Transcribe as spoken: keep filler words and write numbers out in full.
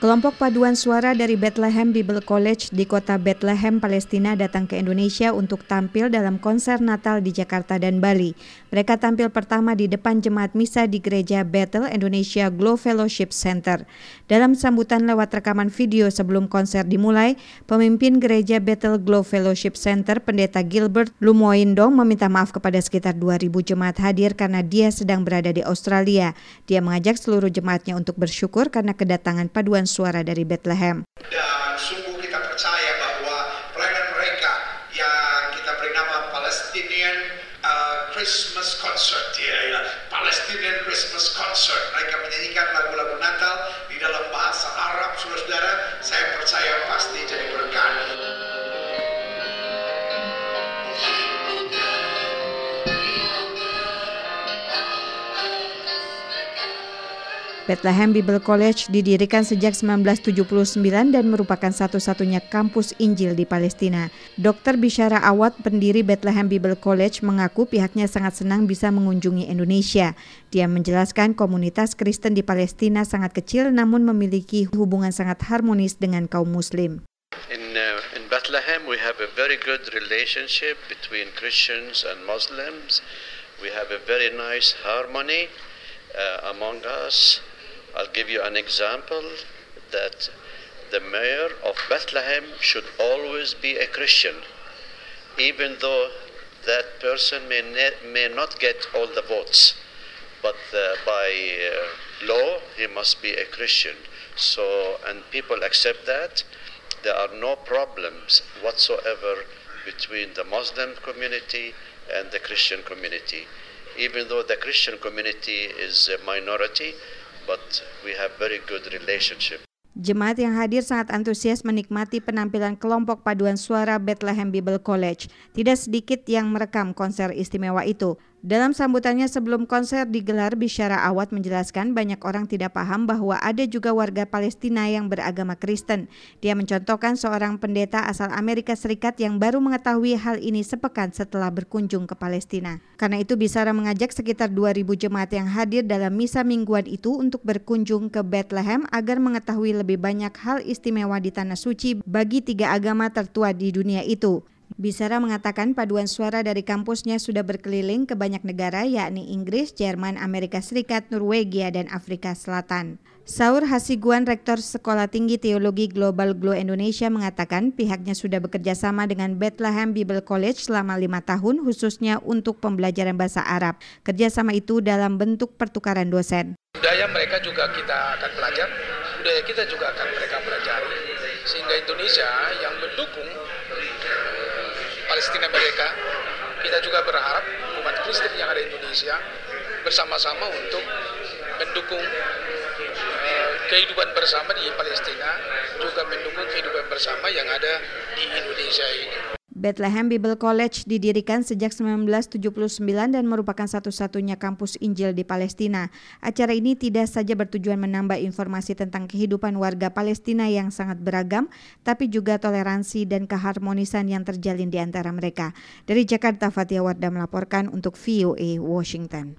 Kelompok paduan suara dari Bethlehem Bible College di kota Bethlehem, Palestina datang ke Indonesia untuk tampil dalam konser Natal di Jakarta dan Bali. Mereka tampil pertama di depan jemaat misa di gereja Bethel Indonesia Glow Fellowship Center. Dalam sambutan lewat rekaman video sebelum konser dimulai, pemimpin gereja Bethel Glow Fellowship Center, Pendeta Gilbert Lumoindong, meminta maaf kepada sekitar dua ribu jemaat hadir karena dia sedang berada di Australia. Dia mengajak seluruh jemaatnya untuk bersyukur karena kedatangan paduan suara dari Bethlehem. Dan sungguh kita percaya bahwa pelayanan mereka yang kita beri nama Palestinian uh, Christmas Concert, ya, ya, Palestinian Christmas Concert. Mereka menyanyikan lagu-lagu Natal di dalam bahasa Arab, saudara-saudara. Saya percaya pasti jadi berkat. Bethlehem Bible College didirikan sejak sembilan belas tujuh puluh sembilan dan merupakan satu-satunya kampus Injil di Palestina. dokter Bishara Awad, pendiri Bethlehem Bible College, mengaku pihaknya sangat senang bisa mengunjungi Indonesia. Dia menjelaskan komunitas Kristen di Palestina sangat kecil namun memiliki hubungan sangat harmonis dengan kaum Muslim. In, uh, in Bethlehem we have a very good relationship between Christians and Muslims. We have a very nice harmony uh, among us. I'll give you an example that the mayor of Bethlehem should always be a Christian, even though that person may, ne- may not get all the votes, but uh, by uh, law he must be a Christian. So, and people accept that. There are no problems whatsoever between the Muslim community and the Christian community, even though the Christian community is a minority, but we have very good relationship. Jemaat yang hadir sangat antusias menikmati penampilan kelompok paduan suara Bethlehem Bible College. Tidak sedikit yang merekam konser istimewa itu. Dalam sambutannya sebelum konser digelar, Bishara Awad menjelaskan banyak orang tidak paham bahwa ada juga warga Palestina yang beragama Kristen. Dia mencontohkan seorang pendeta asal Amerika Serikat yang baru mengetahui hal ini sepekan setelah berkunjung ke Palestina. Karena itu Bishara mengajak sekitar dua ribu jemaat yang hadir dalam misa mingguan itu untuk berkunjung ke Bethlehem agar mengetahui lebih banyak hal istimewa di Tanah Suci bagi tiga agama tertua di dunia itu. Bishara mengatakan paduan suara dari kampusnya sudah berkeliling ke banyak negara yakni Inggris, Jerman, Amerika Serikat, Norwegia, dan Afrika Selatan. Saur Hasiguan, Rektor Sekolah Tinggi Teologi Global Glow Indonesia, mengatakan pihaknya sudah bekerja sama dengan Bethlehem Bible College selama lima tahun khususnya untuk pembelajaran bahasa Arab. Kerjasama itu dalam bentuk pertukaran dosen. Budaya mereka juga kita akan belajar, budaya kita juga akan mereka pelajari, sehingga Indonesia yang mendukung Palestina mereka, kita juga berharap umat Kristen yang ada di Indonesia bersama-sama untuk mendukung uh, kehidupan bersama di Palestina, juga mendukung kehidupan bersama yang ada di Indonesia ini. Bethlehem Bible College didirikan sejak sembilan belas tujuh puluh sembilan dan merupakan satu-satunya kampus Injil di Palestina. Acara ini tidak saja bertujuan menambah informasi tentang kehidupan warga Palestina yang sangat beragam, tapi juga toleransi dan keharmonisan yang terjalin di antara mereka. Dari Jakarta, Fatia Wardah melaporkan untuk V O A Washington.